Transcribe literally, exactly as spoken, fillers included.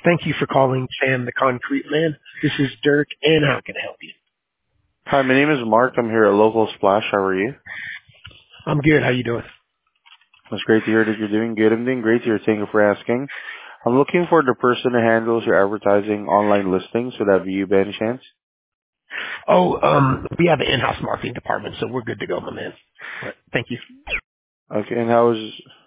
Thank you for calling Sam the Concrete Man. This is Dirk, and how can I help you? Hi, my name is Mark. I'm here at Local Splash. How are you? I'm good. How you doing? It's great to hear that you're doing good. I'm doing great to hear. Thank you for asking. I'm looking for the person who handles your advertising online listings. Would that be you by any chance? Oh, um, we have an in-house marketing department, so we're good to go, my man. All right. Thank you. Okay, and how is